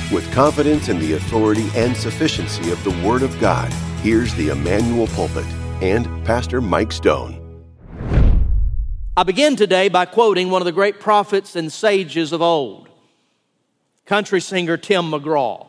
With confidence in the authority and sufficiency of the Word of God, here's the Emmanuel Pulpit and Pastor Mike Stone. I begin today by quoting one of the great prophets and sages of old, country singer Tim McGraw.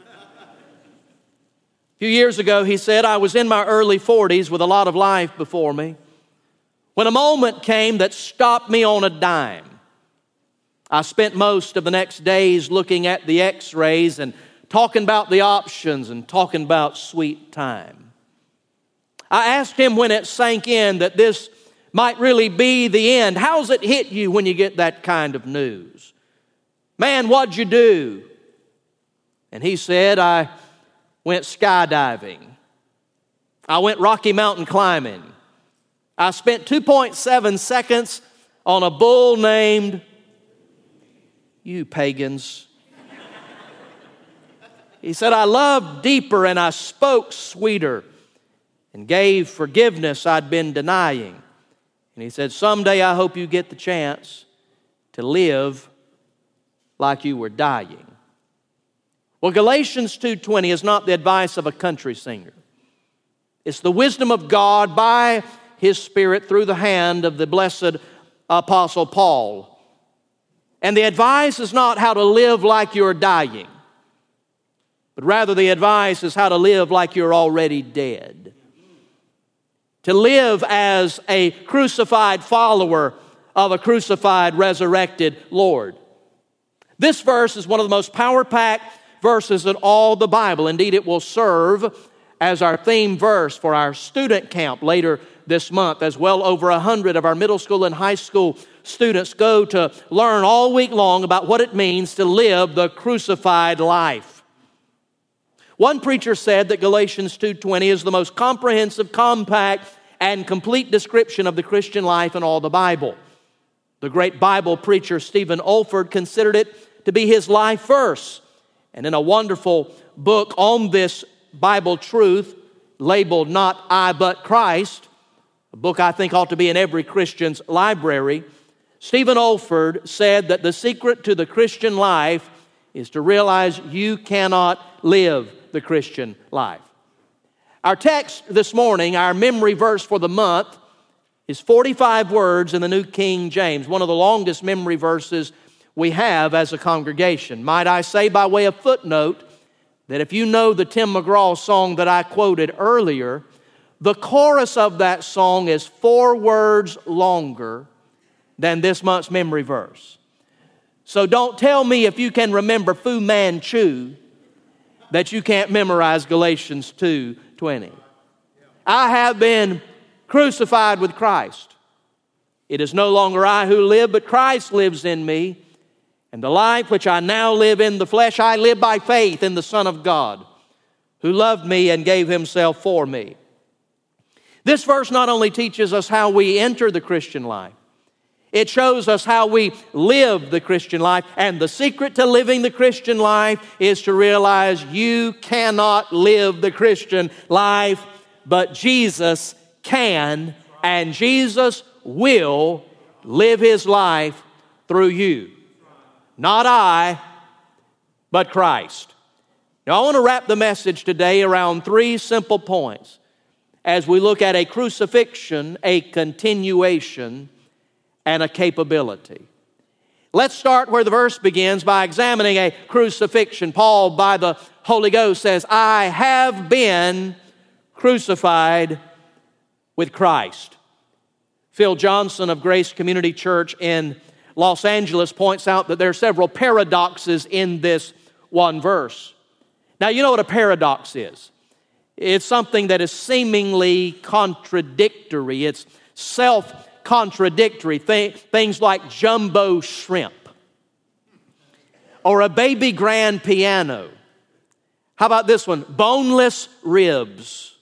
A few years ago, he said, "I was in my early 40s with a lot of life before me, when a moment came that stopped me on a dime. I spent most of the next days looking at the x-rays and talking about the options and talking about sweet time. I asked him when it sank in that this might really be the end. How's it hit you when you get that kind of news? Man, what'd you do?" And he said, "I went skydiving. I went Rocky Mountain climbing. I spent 2.7 seconds on a bull named..." You pagans. He said, "I loved deeper and I spoke sweeter and gave forgiveness I'd been denying." And he said, "Someday I hope you get the chance to live like you were dying." Well, Galatians 2:20 is not the advice of a country singer. It's the wisdom of God by His Spirit through the hand of the blessed Apostle Paul. And the advice is not how to live like you're dying, but rather the advice is how to live like you're already dead. To live as a crucified follower of a crucified, resurrected Lord. This verse is one of the most power-packed verses in all the Bible. Indeed, it will serve as our theme verse for our student camp later this month, as well over 100 of our middle school and high school students go to learn all week long about what it means to live the crucified life. One preacher said that Galatians 2:20 is the most comprehensive, compact, and complete description of the Christian life in all the Bible. The great Bible preacher Stephen Olford considered it to be his life verse. And in a wonderful book on this Bible truth, labeled Not I But Christ, a book I think ought to be in every Christian's library, Stephen Olford said that the secret to the Christian life is to realize you cannot live the Christian life. Our text this morning, our memory verse for the month, is 45 words in the New King James, one of the longest memory verses we have as a congregation. Might I say by way of footnote that if you know the Tim McGraw song that I quoted earlier, the chorus of that song is 4 words longer than this month's memory verse. So don't tell me if you can remember Fu Manchu that you can't memorize Galatians 2:20. I have been crucified with Christ. It is no longer I who live, but Christ lives in me. And the life which I now live in the flesh, I live by faith in the Son of God, who loved me and gave Himself for me. This verse not only teaches us how we enter the Christian life, it shows us how we live the Christian life. And the secret to living the Christian life is to realize you cannot live the Christian life, but Jesus can, and Jesus will live His life through you. Not I, but Christ. Now I want to wrap the message today around 3 simple points as we look at a crucifixion, a continuation, and a capability. Let's start where the verse begins by examining a crucifixion. Paul, by the Holy Ghost, says, "I have been crucified with Christ." Phil Johnson of Grace Community Church in Los Angeles points out that there are several paradoxes in this one verse. Now, you know what a paradox is. It's something that is seemingly contradictory. It's self-contradictory. Things like jumbo shrimp or a baby grand piano. How about this one? Boneless ribs.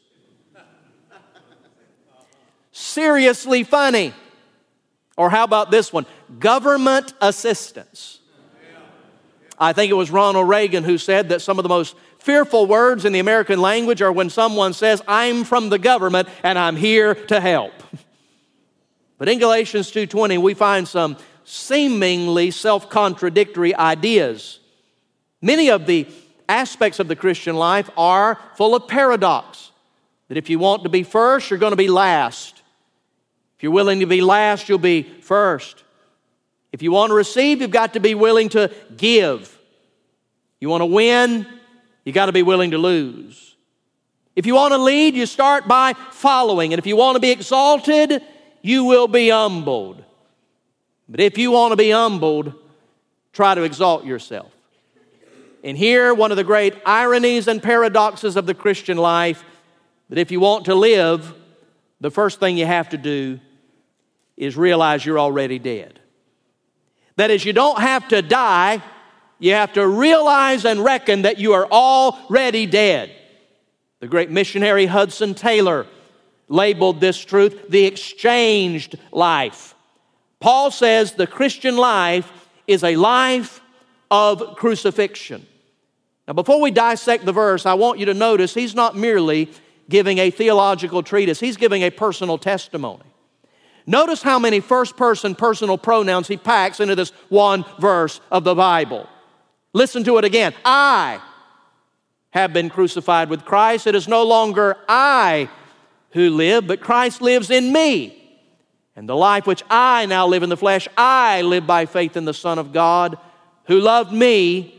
Seriously funny. Or how about this one? Government assistance. I think it was Ronald Reagan who said that some of the most fearful words in the American language are when someone says, "I'm from the government and I'm here to help." But in Galatians 2:20, we find some seemingly self-contradictory ideas. Many of the aspects of the Christian life are full of paradox. That if you want to be first, you're going to be last. If you're willing to be last, you'll be first. If you want to receive, you've got to be willing to give. You want to win, you've got to be willing to lose. If you want to lead, you start by following. And if you want to be exalted, you will be humbled. But if you want to be humbled, try to exalt yourself. And here, one of the great ironies and paradoxes of the Christian life, that if you want to live, the first thing you have to do is realize you're already dead. That is, you don't have to die, you have to realize and reckon that you are already dead. The great missionary Hudson Taylor labeled this truth the exchanged life. Paul says the Christian life is a life of crucifixion. Now, before we dissect the verse, I want you to notice he's not merely giving a theological treatise, he's giving a personal testimony. Notice how many first-person personal pronouns he packs into this one verse of the Bible. Listen to it again. I have been crucified with Christ. It is no longer I who live, but Christ lives in me. And the life which I now live in the flesh, I live by faith in the Son of God, who loved me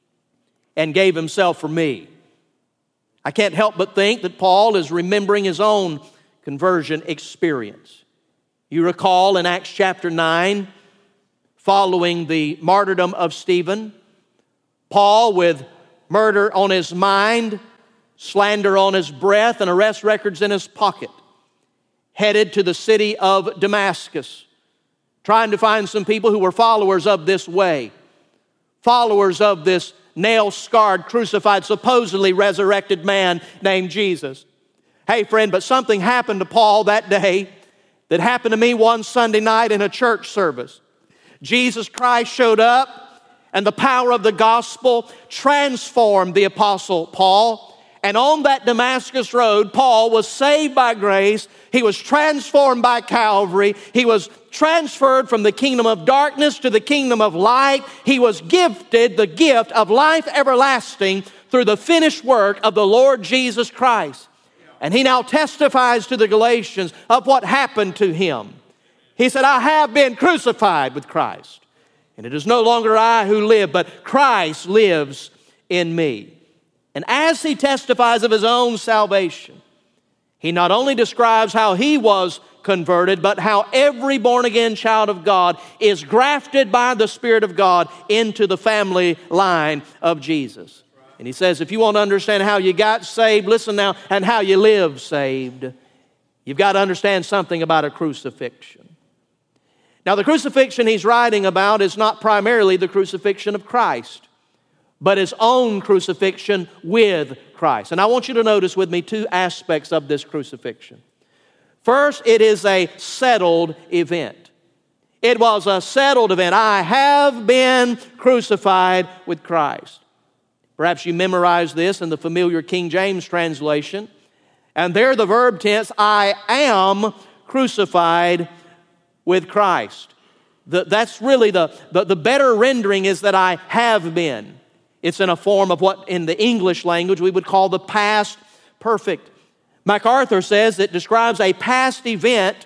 and gave himself for me. I can't help but think that Paul is remembering his own conversion experience. You recall in Acts chapter 9, following the martyrdom of Stephen, Paul, with murder on his mind, slander on his breath, and arrest records in his pocket, headed to the city of Damascus, trying to find some people who were followers of this way, followers of this nail-scarred, crucified, supposedly resurrected man named Jesus. Hey, friend, but something happened to Paul that day that happened to me one Sunday night in a church service. Jesus Christ showed up, and the power of the gospel transformed the Apostle Paul. And on that Damascus road, Paul was saved by grace. He was transformed by Calvary. He was transferred from the kingdom of darkness to the kingdom of light. He was gifted the gift of life everlasting through the finished work of the Lord Jesus Christ. And he now testifies to the Galatians of what happened to him. He said, I have been crucified with Christ. And it is no longer I who live, but Christ lives in me. And as he testifies of his own salvation, he not only describes how he was converted, but how every born-again child of God is grafted by the Spirit of God into the family line of Jesus. And he says, if you want to understand how you got saved, listen now, and how you live saved, you've got to understand something about a crucifixion. Now, the crucifixion he's writing about is not primarily the crucifixion of Christ, but his own crucifixion with Christ. And I want you to notice with me two aspects of this crucifixion. First, it is a settled event. It was a settled event. I have been crucified with Christ. Perhaps you memorize this in the familiar King James translation. And there the verb tense, I am crucified with Christ. That's really the better rendering is that I have been. It's in a form of what in the English language we would call the past perfect. MacArthur says it describes a past event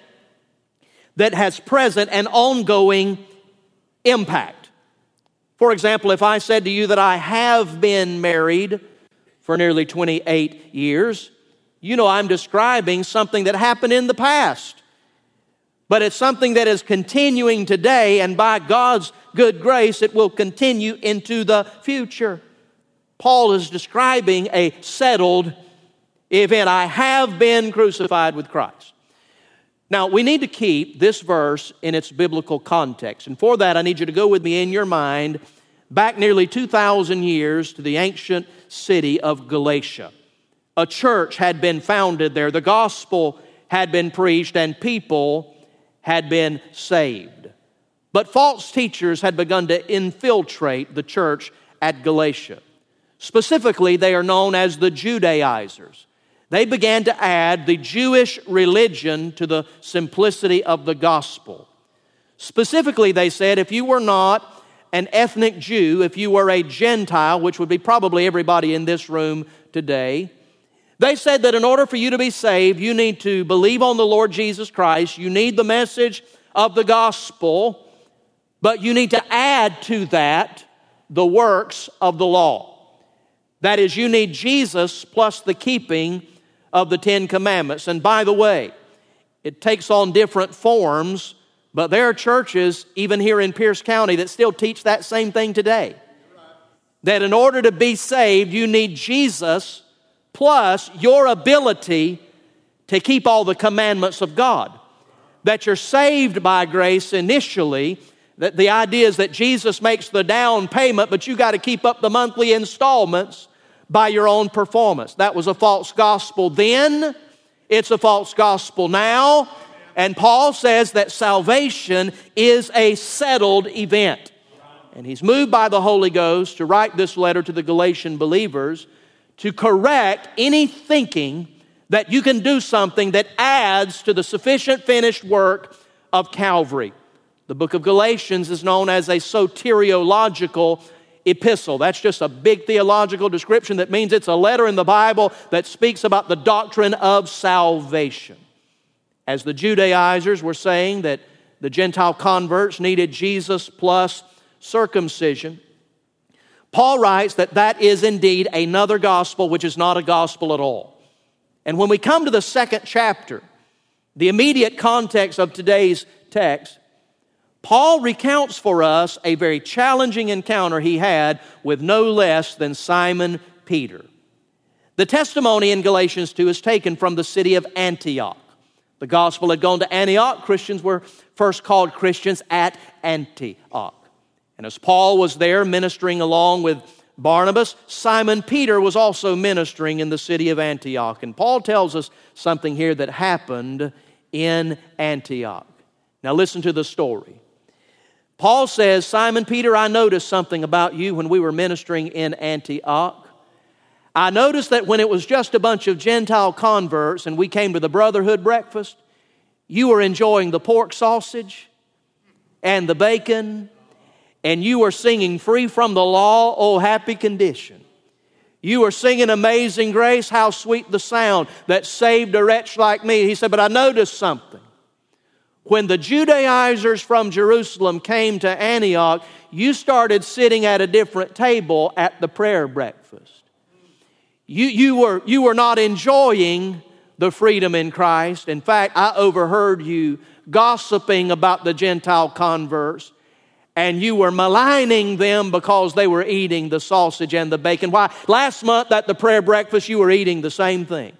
that has present and ongoing impact. For example, if I said to you that I have been married for nearly 28 years, you know I'm describing something that happened in the past. But it's something that is continuing today, and by God's good grace, it will continue into the future. Paul is describing a settled event. I have been crucified with Christ. Now, we need to keep this verse in its biblical context. And for that, I need you to go with me in your mind back nearly 2,000 years to the ancient city of Galatia. A church had been founded there. The gospel had been preached, and people had been saved. But false teachers had begun to infiltrate the church at Galatia. Specifically, they are known as the Judaizers. They began to add the Jewish religion to the simplicity of the gospel. Specifically, they said, if you were not an ethnic Jew, if you were a Gentile, which would be probably everybody in this room today, they said that in order for you to be saved, you need to believe on the Lord Jesus Christ. You need the message of the gospel, but you need to add to that the works of the law. That is, you need Jesus plus the keeping of the Ten Commandments. And by the way, it takes on different forms, but there are churches, even here in Pierce County, that still teach that same thing today. That in order to be saved, you need Jesus plus your ability to keep all the commandments of God. That you're saved by grace initially, that the idea is that Jesus makes the down payment, but you got to keep up the monthly installments by your own performance. That was a false gospel then. It's a false gospel now. And Paul says that salvation is a settled event. And he's moved by the Holy Ghost to write this letter to the Galatian believers to correct any thinking that you can do something that adds to the sufficient finished work of Calvary. The book of Galatians is known as a soteriological epistle. That's just a big theological description that means it's a letter in the Bible that speaks about the doctrine of salvation. As the Judaizers were saying that the Gentile converts needed Jesus plus circumcision, Paul writes that that is indeed another gospel which is not a gospel at all. And when we come to the second chapter, the immediate context of today's text, Paul recounts for us a very challenging encounter he had with no less than Simon Peter. The testimony in Galatians 2 is taken from the city of Antioch. The gospel had gone to Antioch. Christians were first called Christians at Antioch. And as Paul was there ministering along with Barnabas, Simon Peter was also ministering in the city of Antioch. And Paul tells us something here that happened in Antioch. Now listen to the story. Paul says, Simon Peter, I noticed something about you when we were ministering in Antioch. I noticed that when it was just a bunch of Gentile converts and we came to the brotherhood breakfast, you were enjoying the pork sausage and the bacon, and you were singing Free from the Law, oh happy condition. You were singing Amazing Grace, how sweet the sound that saved a wretch like me. He said, but I noticed something. When the Judaizers from Jerusalem came to Antioch, you started sitting at a different table at the prayer breakfast. You were not enjoying the freedom in Christ. In fact, I overheard you gossiping about the Gentile converts, and you were maligning them because they were eating the sausage and the bacon. Why? Last month at the prayer breakfast, you were eating the same thing.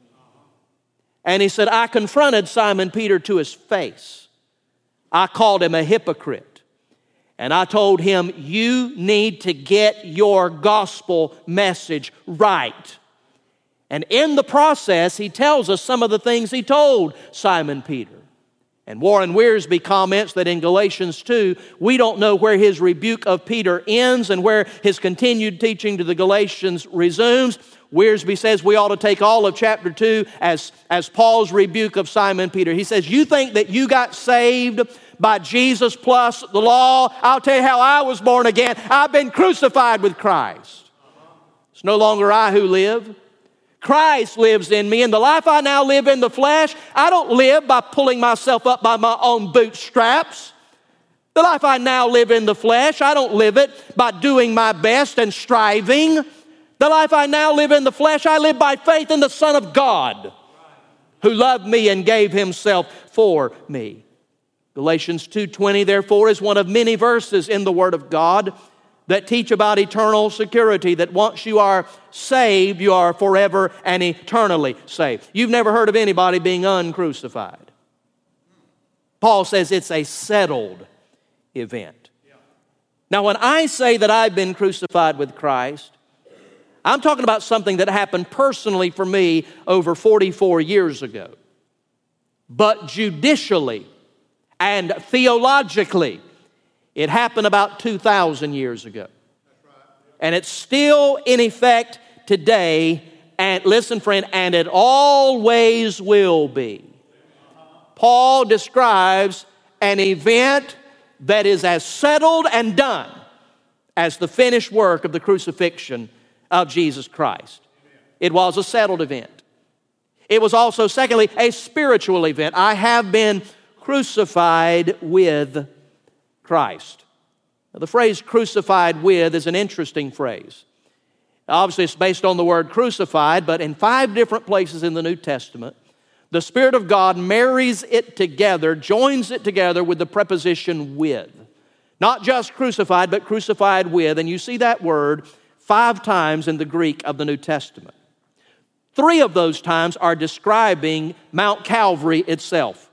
And he said, I confronted Simon Peter to his face. I called him a hypocrite. And I told him, you need to get your gospel message right. And in the process, he tells us some of the things he told Simon Peter. And Warren Wiersbe comments that in Galatians 2, we don't know where his rebuke of Peter ends and where his continued teaching to the Galatians resumes. Wiersbe says we ought to take all of chapter 2 as Paul's rebuke of Simon Peter. He says, you think that you got saved by Jesus plus the law? I'll tell you how I was born again. I've been crucified with Christ. It's no longer I who live. Christ lives in me, and the life I now live in the flesh, I don't live by pulling myself up by my own bootstraps. The life I now live in the flesh, I don't live it by doing my best and striving. The life I now live in the flesh, I live by faith in the Son of God, who loved me and gave himself for me. Galatians 2:20, therefore, is one of many verses in the Word of God that teach about eternal security, that once you are saved, you are forever and eternally saved. You've never heard of anybody being uncrucified. Paul says it's a settled event. Now, when I say that I've been crucified with Christ, I'm talking about something that happened personally for me over 44 years ago. But judicially and theologically, it happened about 2,000 years ago. And it's still in effect today. And listen, friend, and it always will be. Paul describes an event that is as settled and done as the finished work of the crucifixion of Jesus Christ. It was a settled event. It was also, secondly, a spiritual event. I have been crucified with Christ. Now, the phrase crucified with is an interesting phrase. Obviously, it's based on the word crucified, but in 5 different places in the New Testament, the Spirit of God marries it together, joins it together with the preposition with. Not just crucified, but crucified with. And you see that word 5 times in the Greek of the New Testament. 3 of those times are describing Mount Calvary itself.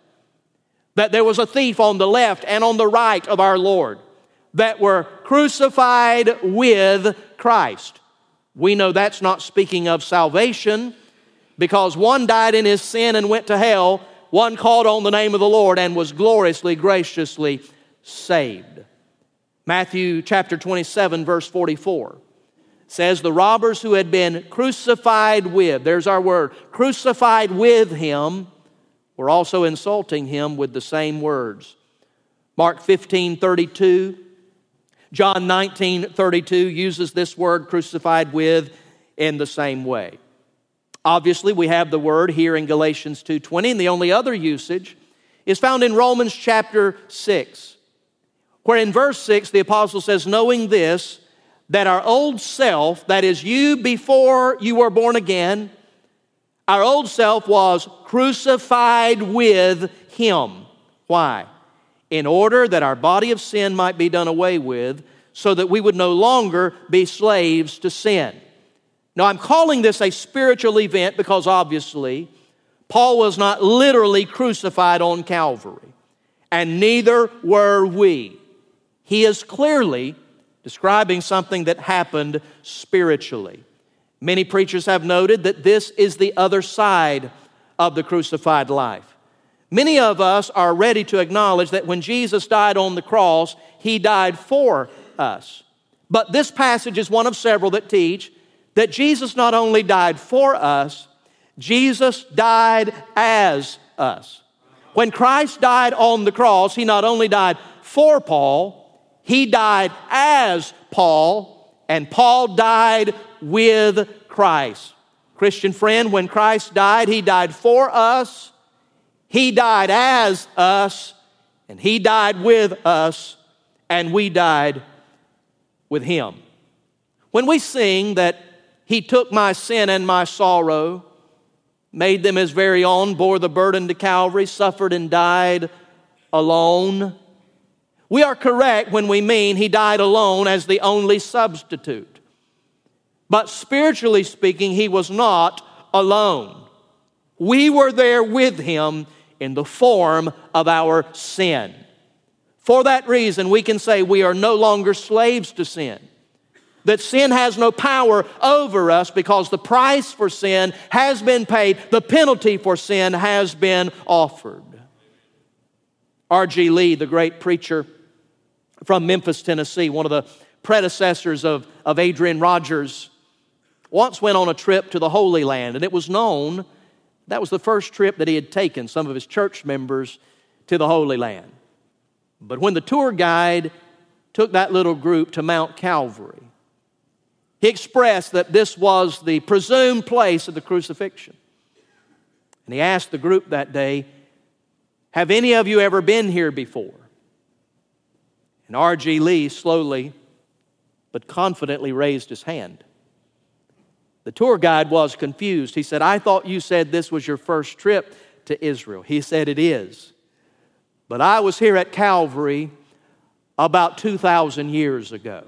That there was a thief on the left and on the right of our Lord that were crucified with Christ. We know that's not speaking of salvation, because one died in his sin and went to hell, one called on the name of the Lord and was gloriously, graciously saved. Matthew chapter 27, verse 44 says, the robbers who had been crucified with, there's our word, crucified with him, were also insulting him with the same words. Mark 15:32, John 19:32 uses this word crucified with in the same way. Obviously, we have the word here in Galatians 2:20, and the only other usage is found in Romans chapter 6, where in verse 6 the apostle says, knowing this, that our old self, that is you before you were born again, our old self was crucified with him. Why? In order that our body of sin might be done away with, so that we would no longer be slaves to sin. Now, I'm calling this a spiritual event because obviously Paul was not literally crucified on Calvary, and neither were we. He is clearly describing something that happened spiritually. Many preachers have noted that this is the other side of the crucified life. Many of us are ready to acknowledge that when Jesus died on the cross, He died for us. But this passage is one of several that teach that Jesus not only died for us, Jesus died as us. When Christ died on the cross, He not only died for Paul, He died as Paul, and Paul died with Christ. Christian friend, when Christ died, He died for us, He died as us, and He died with us, and we died with Him. When we sing that He took my sin and my sorrow, made them His very own, bore the burden to Calvary, suffered and died alone, we are correct when we mean He died alone as the only substitute. But spiritually speaking, He was not alone. We were there with Him in the form of our sin. For that reason, we can say we are no longer slaves to sin. That sin has no power over us because the price for sin has been paid. The penalty for sin has been offered. R.G. Lee, the great preacher from Memphis, Tennessee, one of the predecessors of Adrian Rogers, once went on a trip to the Holy Land, and it was known that was the first trip that he had taken some of his church members to the Holy Land. But when the tour guide took that little group to Mount Calvary, he expressed that this was the presumed place of the crucifixion. And he asked the group that day, have any of you ever been here before? And R.G. Lee slowly but confidently raised his hand. The tour guide was confused. He said, I thought you said this was your first trip to Israel. He said, it is. But I was here at Calvary about 2,000 years ago.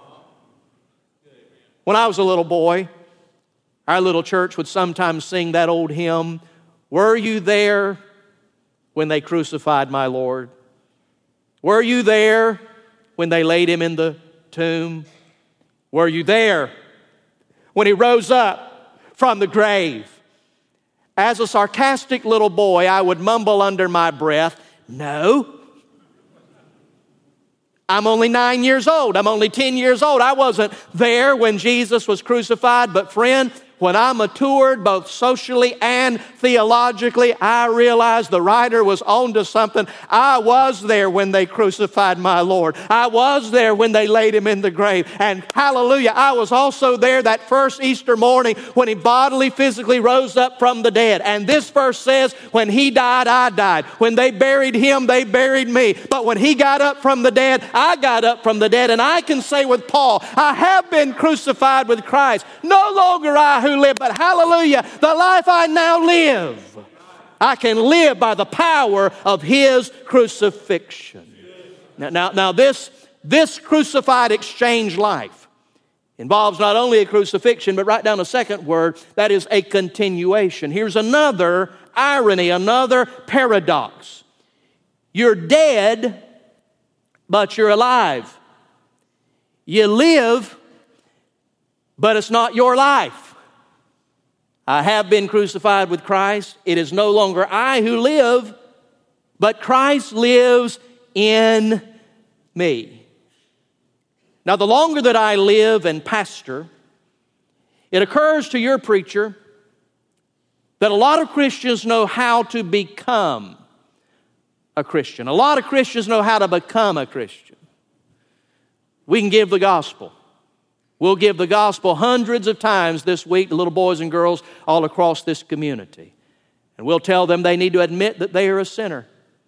When I was a little boy, our little church would sometimes sing that old hymn, were you there when they crucified my Lord? Were you there when they laid Him in the tomb? Were you there when He rose up from the grave? As a sarcastic little boy, I would mumble under my breath, no. I'm only 9 years old. I'm only 10 years old. I wasn't there when Jesus was crucified. But friend, when I matured both socially and theologically, I realized the writer was onto something. I was there when they crucified my Lord. I was there when they laid him in the grave. And hallelujah, I was also there that first Easter morning when he bodily, physically rose up from the dead. And this verse says, when he died, I died. When they buried him, they buried me. But when he got up from the dead, I got up from the dead. And I can say with Paul, I have been crucified with Christ. No longer I who live, but hallelujah, the life I now live, I can live by the power of his crucifixion. Now this crucified exchange life involves not only a crucifixion, but write down a second word, that is a continuation. Here's another irony, another paradox. You're dead, but you're alive. You live, but it's not your life. I have been crucified with Christ. It is no longer I who live, but Christ lives in me. Now, the longer that I live and pastor, it occurs to your preacher that a lot of Christians know how to become a Christian. A lot of Christians know how to become a Christian. We can give the gospel. We'll give the gospel hundreds of times this week to little boys and girls all across this community. And we'll tell them they need to admit that they are a sinner,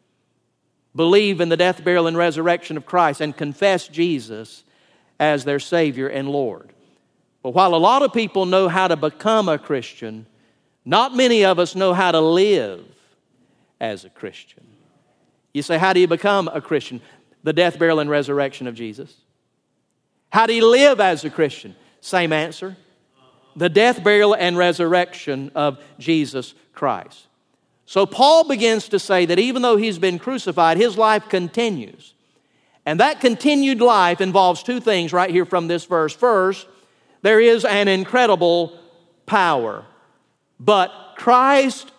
believe in the death, burial, and resurrection of Christ, and confess Jesus as their Savior and Lord. But while a lot of people know how to become a Christian, not many of us know how to live as a Christian. You say, how do you become a Christian? The death, burial, and resurrection of Jesus. How do you live as a Christian? Same answer. The death, burial, and resurrection of Jesus Christ. So Paul begins to say that even though he's been crucified, his life continues. And that continued life involves two things right here from this verse. First, there is an incredible power. But Christ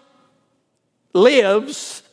lives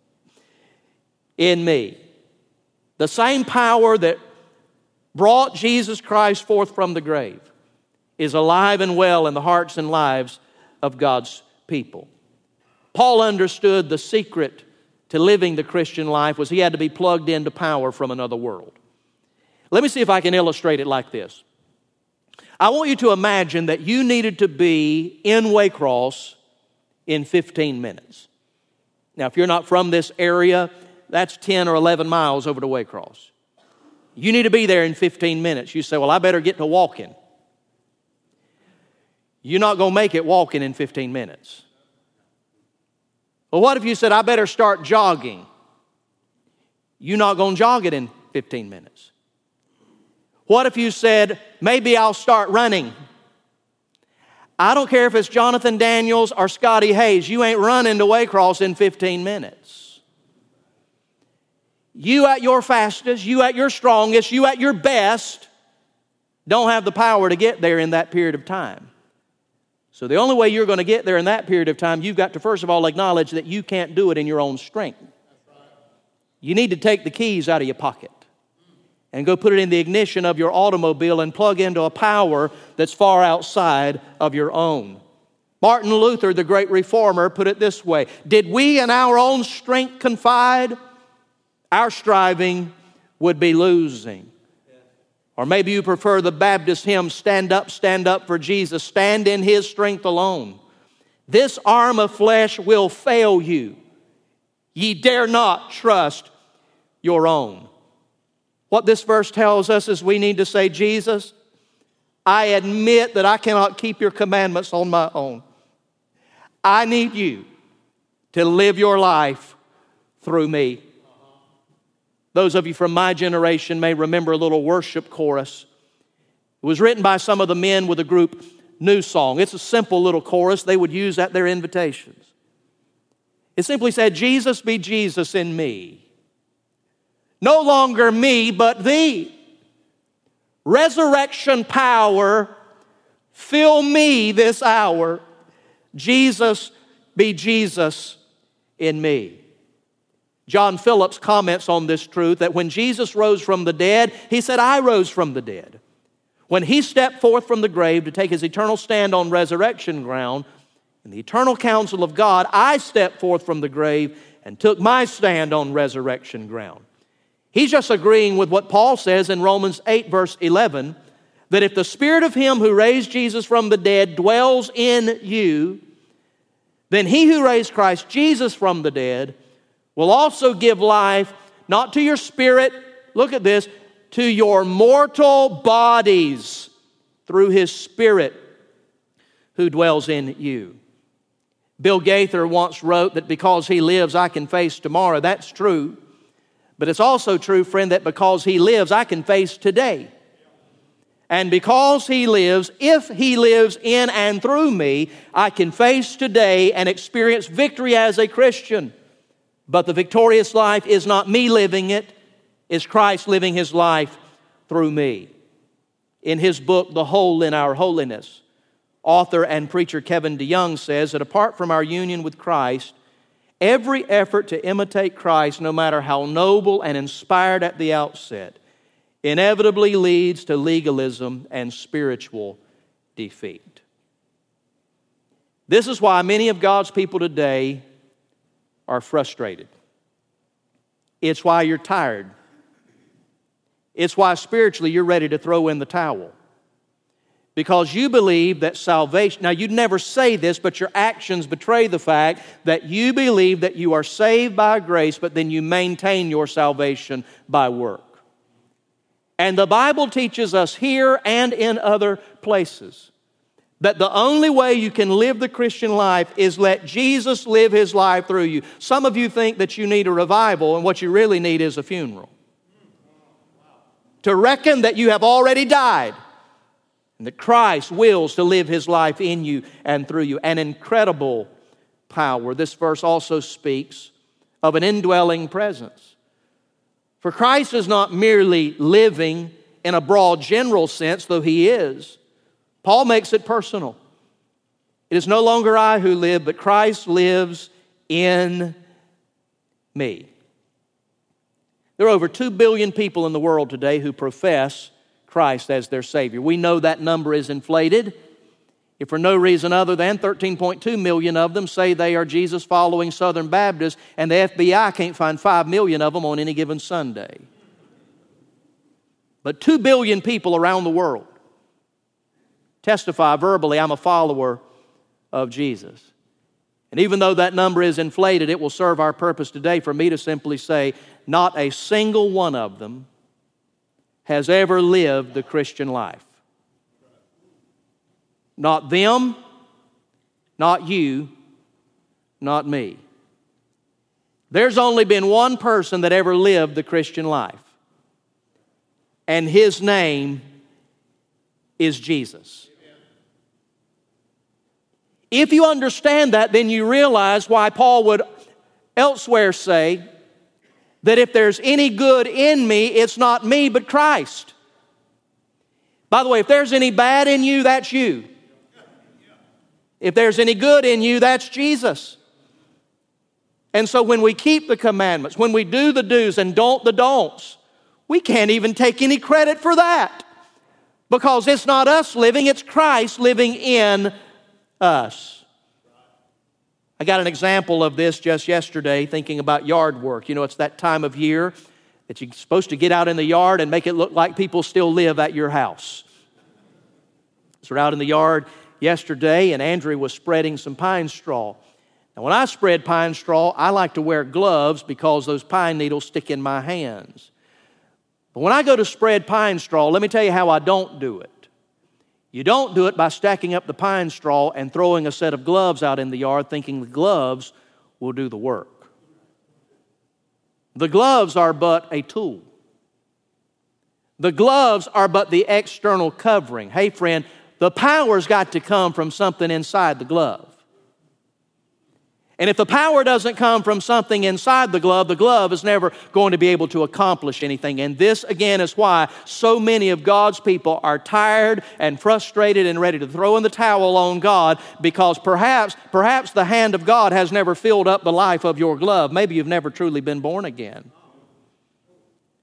in me. The same power that brought Jesus Christ forth from the grave is alive and well in the hearts and lives of God's people. Paul understood the secret to living the Christian life was he had to be plugged into power from another world. Let me see if I can illustrate it like this. I want you to imagine that you needed to be in Waycross in 15 minutes. Now, if you're not from this area, that's 10 or 11 miles over to Waycross. You need to be there in 15 minutes. You say, well, I better get to walking. You're not going to make it walking in 15 minutes. Well, what if you said, I better start jogging? You're not going to jog it in 15 minutes. What if you said, maybe I'll start running? I don't care if it's Jonathan Daniels or Scotty Hayes. You ain't running to Waycross in 15 minutes. You at your fastest, you at your strongest, you at your best, don't have the power to get there in that period of time. So the only way you're going to get there in that period of time, you've got to first of all acknowledge that you can't do it in your own strength. You need to take the keys out of your pocket and go put it in the ignition of your automobile and plug into a power that's far outside of your own. Martin Luther, the great reformer, put it this way: did we in our own strength confide, our striving would be losing. Or maybe you prefer the Baptist hymn, stand up for Jesus, stand in his strength alone. This arm of flesh will fail you. Ye dare not trust your own. What this verse tells us is we need to say, Jesus, I admit that I cannot keep your commandments on my own. I need you to live your life through me. Those of you from my generation may remember a little worship chorus. It was written by some of the men with the group New Song. It's a simple little chorus they would use at their invitations. It simply said, Jesus be Jesus in me. No longer me, but thee. Resurrection power, fill me this hour. Jesus be Jesus in me. John Phillips comments on this truth that when Jesus rose from the dead, he said, I rose from the dead. When he stepped forth from the grave to take his eternal stand on resurrection ground, in the eternal counsel of God, I stepped forth from the grave and took my stand on resurrection ground. He's just agreeing with what Paul says in Romans 8, verse 11, that if the Spirit of him who raised Jesus from the dead dwells in you, then he who raised Christ Jesus from the dead will also give life, not to your spirit, look at this, to your mortal bodies through his Spirit who dwells in you. Bill Gaither once wrote that because he lives, I can face tomorrow. That's true. But it's also true, friend, that because he lives, I can face today. And because he lives, if he lives in and through me, I can face today and experience victory as a Christian. But the victorious life is not me living it, it's Christ living his life through me. In his book, The Hole in Our Holiness, author and preacher Kevin DeYoung says that apart from our union with Christ, every effort to imitate Christ, no matter how noble and inspired at the outset, inevitably leads to legalism and spiritual defeat. This is why many of God's people today are frustrated. It's why you're tired. It's why spiritually you're ready to throw in the towel. Because you believe that salvation, now you'd never say this, but your actions betray the fact that you believe that you are saved by grace, but then you maintain your salvation by work. And the Bible teaches us here and in other places that the only way you can live the Christian life is let Jesus live his life through you. Some of you think that you need a revival, and what you really need is a funeral. To reckon that you have already died and that Christ wills to live his life in you and through you. An incredible power. This verse also speaks of an indwelling presence. For Christ is not merely living in a broad general sense, though he is. Paul makes it personal. It is no longer I who live, but Christ lives in me. There are over 2 billion people in the world today who profess Christ as their Savior. We know that number is inflated, if for no reason other than 13.2 million of them say they are Jesus-following Southern Baptists, and the FBI can't find 5 million of them on any given Sunday. But 2 billion people around the world testify verbally, I'm a follower of Jesus. And even though that number is inflated, it will serve our purpose today for me to simply say, not a single one of them has ever lived the Christian life. Not them, not you, not me. There's only been one person that ever lived the Christian life. And his name is Jesus. If you understand that, then you realize why Paul would elsewhere say that if there's any good in me, it's not me, but Christ. By the way, if there's any bad in you, that's you. If there's any good in you, that's Jesus. And so when we keep the commandments, when we do the do's and don't the don'ts, we can't even take any credit for that. Because it's not us living, it's Christ living in us. I got an example of this just yesterday thinking about yard work. You know, it's that time of year that you're supposed to get out in the yard and make it look like people still live at your house. So we're out in the yard yesterday and Andrea was spreading some pine straw. Now when I spread pine straw, I like to wear gloves because those pine needles stick in my hands. But when I go to spread pine straw, let me tell you how I don't do it. You don't do it by stacking up the pine straw and throwing a set of gloves out in the yard thinking the gloves will do the work. The gloves are but a tool. The gloves are but the external covering. Hey friend, the power's got to come from something inside the glove. And if the power doesn't come from something inside the glove is never going to be able to accomplish anything. And this, again, is why so many of God's people are tired and frustrated and ready to throw in the towel on God because perhaps the hand of God has never filled up the life of your glove. Maybe you've never truly been born again.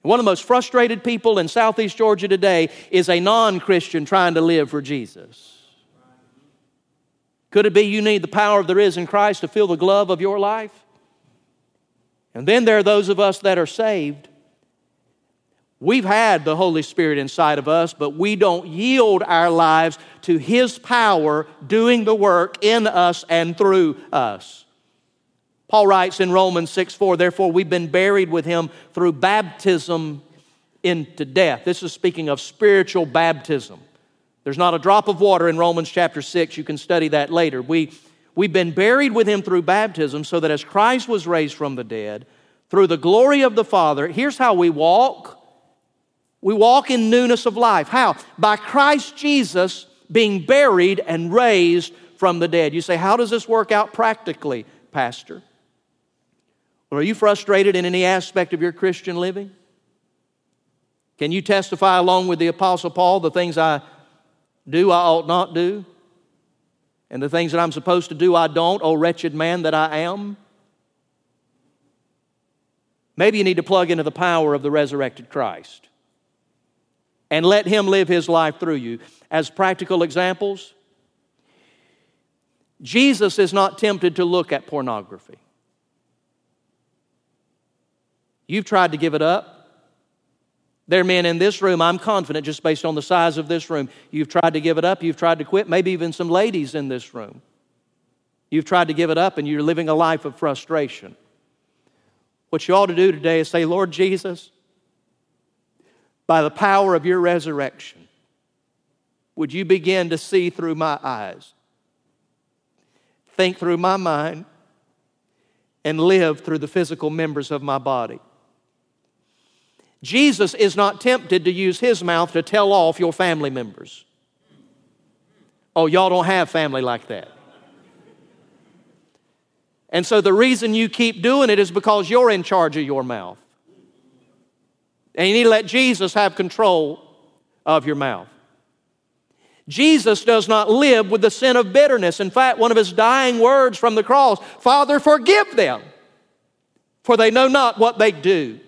One of the most frustrated people in Southeast Georgia today is a non-Christian trying to live for Jesus. Could it be you need the power of the risen Christ to feel the glove of your life? And then there are those of us that are saved. We've had the Holy Spirit inside of us, but we don't yield our lives to His power doing the work in us and through us. Paul writes in Romans 6:4, therefore we've been buried with Him through baptism into death. This is speaking of spiritual baptism. There's not a drop of water in Romans chapter 6. You can study that later. We've been buried with Him through baptism so that as Christ was raised from the dead, through the glory of the Father, here's how we walk. We walk in newness of life. How? By Christ Jesus being buried and raised from the dead. You say, how does this work out practically, Pastor? Well, are you frustrated in any aspect of your Christian living? Can you testify along with the Apostle Paul, the things I do I ought not do, and the things that I'm supposed to do I don't, oh wretched man that I am? Maybe you need to plug into the power of the resurrected Christ and let Him live His life through you. As practical examples, Jesus is not tempted to look at pornography. You've tried to give it up. There are men in this room, I'm confident, just based on the size of this room, you've tried to give it up, you've tried to quit, maybe even some ladies in this room. You've tried to give it up and you're living a life of frustration. What you ought to do today is say, Lord Jesus, by the power of your resurrection, would you begin to see through my eyes, think through my mind, and live through the physical members of my body? Jesus is not tempted to use His mouth to tell off your family members. Oh, y'all don't have family like that. And so the reason you keep doing it is because you're in charge of your mouth. And you need to let Jesus have control of your mouth. Jesus does not live with the sin of bitterness. In fact, one of His dying words from the cross, Father, forgive them, for they know not what they do.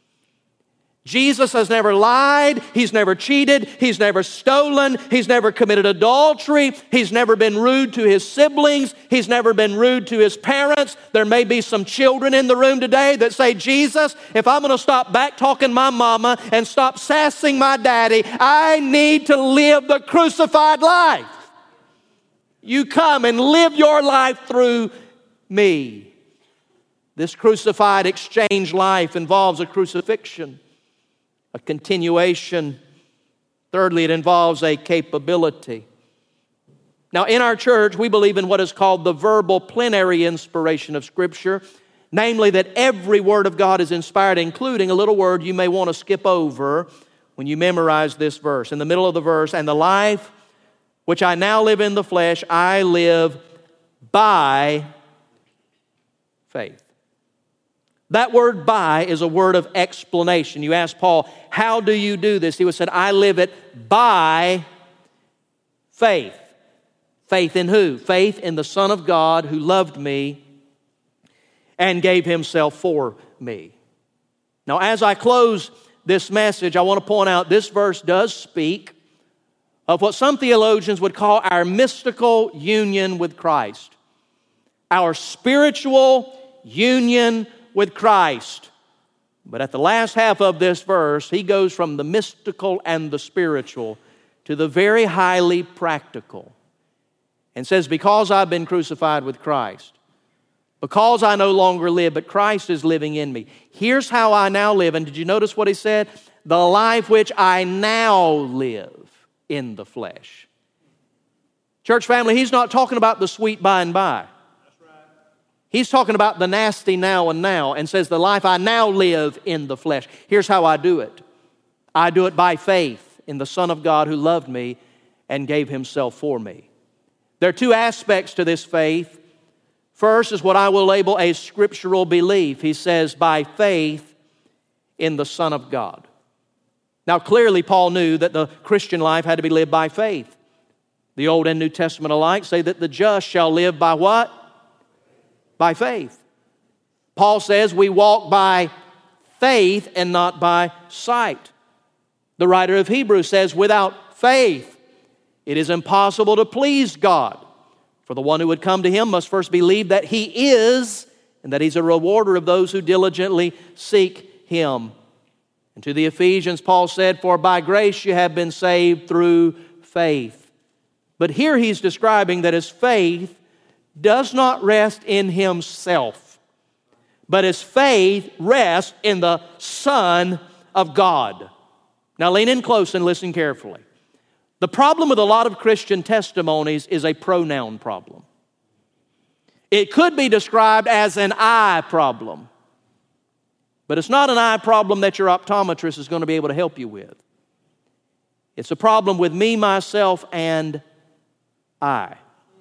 Jesus has never lied, He's never cheated, He's never stolen, He's never committed adultery, He's never been rude to His siblings, He's never been rude to His parents. There may be some children in the room today that say, Jesus, if I'm going to stop back-talking my mama and stop sassing my daddy, I need to live the crucified life. You come and live your life through me. This crucified exchange life involves a crucifixion, a continuation. Thirdly, it involves a capability. Now, in our church, we believe in what is called the verbal plenary inspiration of Scripture, namely that every word of God is inspired, including a little word you may want to skip over when you memorize this verse. In the middle of the verse, and the life which I now live in the flesh, I live by faith. That word by is a word of explanation. You ask Paul, how do you do this? He would say, I live it by faith. Faith in who? Faith in the Son of God who loved me and gave Himself for me. Now, as I close this message, I want to point out this verse does speak of what some theologians would call our mystical union with Christ. Our spiritual union with Christ. But at the last half of this verse, he goes from the mystical and the spiritual to the very highly practical and says, because I've been crucified with Christ, because I no longer live, but Christ is living in me, here's how I now live. And did you notice what he said? The life which I now live in the flesh. Church family, he's not talking about the sweet by and by. He's talking about the nasty now and says, the life I now live in the flesh. Here's how I do it. I do it by faith in the Son of God who loved me and gave Himself for me. There are two aspects to this faith. First is what I will label a scriptural belief. He says, by faith in the Son of God. Now, clearly, Paul knew that the Christian life had to be lived by faith. The Old and New Testament alike say that the just shall live by what? By faith. Paul says we walk by faith and not by sight. The writer of Hebrews says, without faith, it is impossible to please God. For the one who would come to Him must first believe that He is, and that He's a rewarder of those who diligently seek Him. And to the Ephesians, Paul said, for by grace you have been saved through faith. But here he's describing that his faith does not rest in himself, but his faith rests in the Son of God. Now lean in close and listen carefully. The problem with a lot of Christian testimonies is a pronoun problem. It could be described as an I problem. But it's not an I problem that your optometrist is going to be able to help you with. It's a problem with me, myself, and I.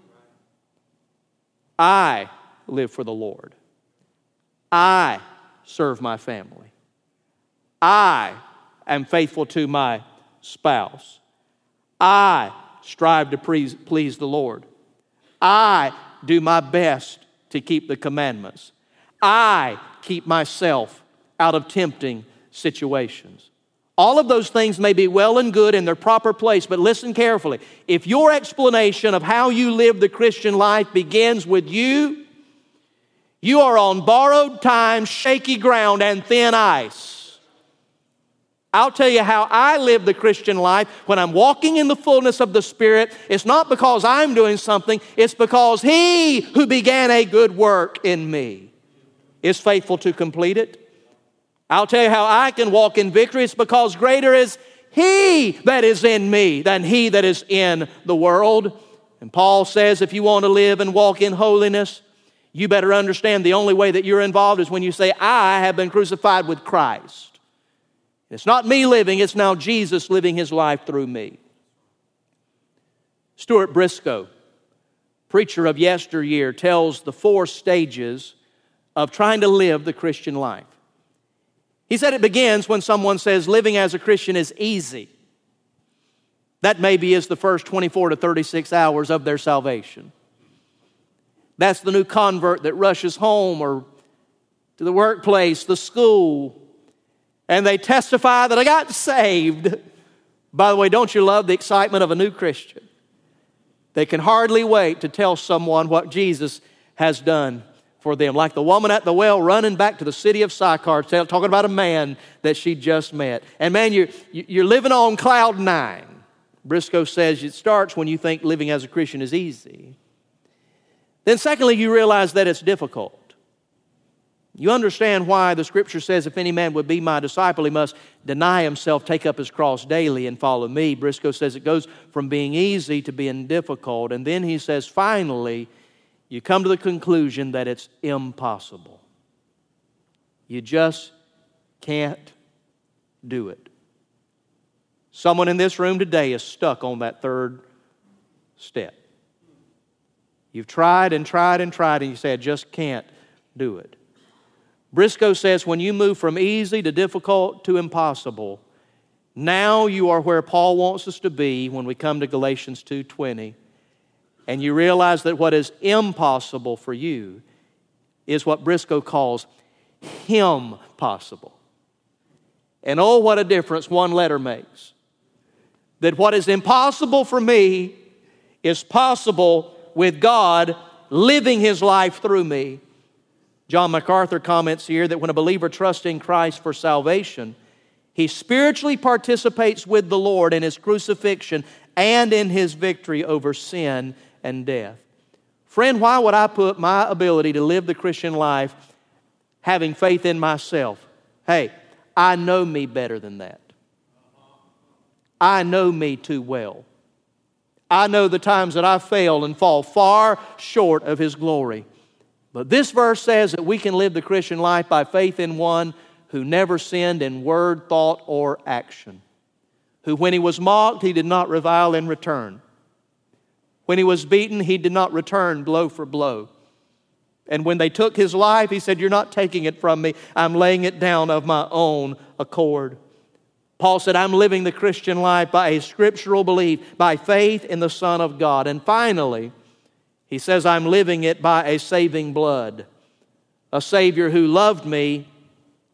I live for the Lord. I serve my family. I am faithful to my spouse. I strive to please the Lord. I do my best to keep the commandments. I keep myself out of tempting situations. All of those things may be well and good in their proper place, but listen carefully. If your explanation of how you live the Christian life begins with you are on borrowed time, shaky ground, and thin ice. I'll tell you how I live the Christian life when I'm walking in the fullness of the Spirit. It's not because I'm doing something, it's because He who began a good work in me is faithful to complete it. I'll tell you how I can walk in victory. It's because greater is He that is in me than he that is in the world. And Paul says if you want to live and walk in holiness, you better understand the only way that you're involved is when you say, I have been crucified with Christ. It's not me living, it's now Jesus living His life through me. Stuart Briscoe, preacher of yesteryear, tells the 4 stages of trying to live the Christian life. He said it begins when someone says living as a Christian is easy. That maybe is the first 24 to 36 hours of their salvation. That's the new convert that rushes home or to the workplace, the school, and they testify that I got saved. By the way, don't you love the excitement of a new Christian? They can hardly wait to tell someone what Jesus has done for them. Like the woman at the well running back to the city of Sychar, talking about a man that she just met. And man, you're living on cloud 9. Briscoe says it starts when you think living as a Christian is easy. Then secondly, you realize that it's difficult. You understand why the Scripture says, if any man would be my disciple, he must deny himself, take up his cross daily, and follow me. Briscoe says it goes from being easy to being difficult. And then he says, finally, you come to the conclusion that it's impossible. You just can't do it. Someone in this room today is stuck on that third step. You've tried and tried and tried, and you say, I just can't do it. Briscoe says when you move from easy to difficult to impossible, now you are where Paul wants us to be when we come to Galatians 2:20. And you realize that what is impossible for you is what Briscoe calls Him possible. And oh, what a difference one letter makes. That what is impossible for me is possible with God living His life through me. John MacArthur comments here that when a believer trusts in Christ for salvation, he spiritually participates with the Lord in His crucifixion and in His victory over sin and death. Friend, why would I put my ability to live the Christian life having faith in myself? Hey, I know me better than that. I know me too well. I know the times that I fail and fall far short of His glory. But this verse says that we can live the Christian life by faith in one who never sinned in word, thought, or action. Who, when He was mocked, He did not revile in return. When He was beaten, He did not return blow for blow. And when they took His life, He said, you're not taking it from me. I'm laying it down of my own accord. Paul said, I'm living the Christian life by a scriptural belief, by faith in the Son of God. And finally, he says, I'm living it by a saving blood. A Savior who loved me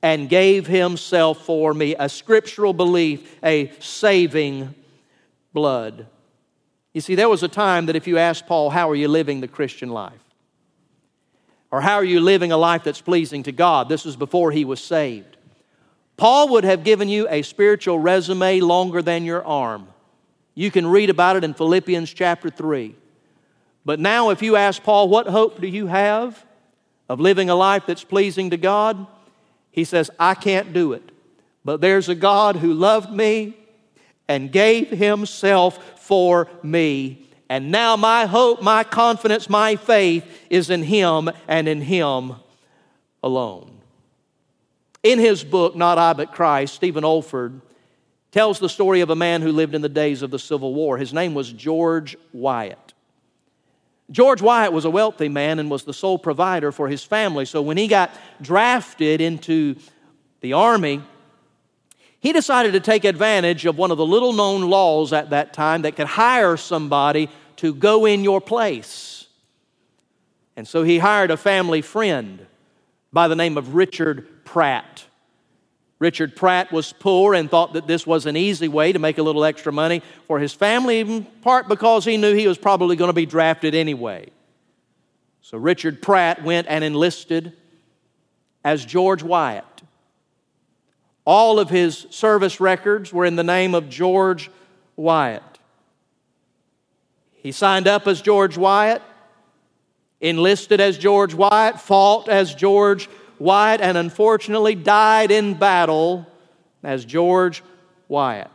and gave himself for me. A scriptural belief, a saving blood. You see, there was a time that if you asked Paul, how are you living the Christian life? Or how are you living a life that's pleasing to God? This was before he was saved. Paul would have given you a spiritual resume longer than your arm. You can read about it in Philippians chapter 3. But now if you ask Paul, what hope do you have of living a life that's pleasing to God? He says, I can't do it. But there's a God who loved me and gave himself for me. And now my hope, my confidence, my faith is in him and in him alone. In his book, Not I But Christ, Stephen Olford tells the story of a man who lived in the days of the Civil War. His name was George Wyatt. George Wyatt was a wealthy man and was the sole provider for his family. So when he got drafted into the army, he decided to take advantage of one of the little-known laws at that time that could hire somebody to go in your place. And so he hired a family friend by the name of Richard Pratt. Richard Pratt was poor and thought that this was an easy way to make a little extra money for his family, in part because he knew he was probably going to be drafted anyway. So Richard Pratt went and enlisted as George Wyatt. All of his service records were in the name of George Wyatt. He signed up as George Wyatt, enlisted as George Wyatt, fought as George Wyatt, and unfortunately died in battle as George Wyatt.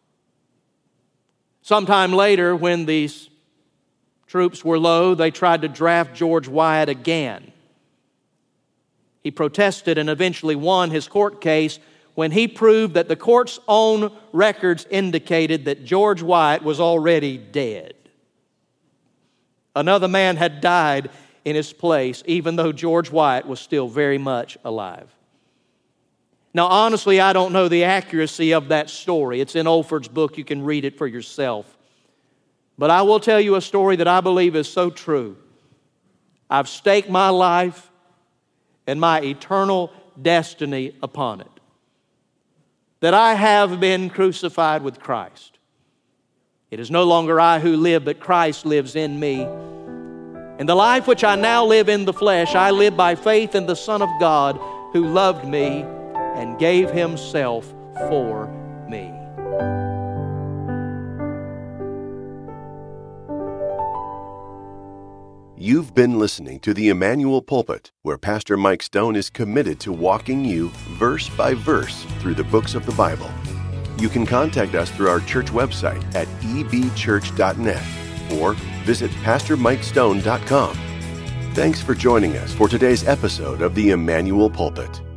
Sometime later, when these troops were low, they tried to draft George Wyatt again. He protested and eventually won his court case when he proved that the court's own records indicated that George Wyatt was already dead. Another man had died in his place, even though George Wyatt was still very much alive. Now, honestly, I don't know the accuracy of that story. It's in Olford's book. You can read it for yourself. But I will tell you a story that I believe is so true. I've staked my life and my eternal destiny upon it. That I have been crucified with Christ. It is no longer I who live, but Christ lives in me. And the life which I now live in the flesh, I live by faith in the Son of God who loved me and gave himself for me. You've been listening to the Emmanuel Pulpit, where Pastor Mike Stone is committed to walking you verse by verse through the books of the Bible. You can contact us through our church website at ebchurch.net or visit pastormikestone.com. Thanks for joining us for today's episode of the Emmanuel Pulpit.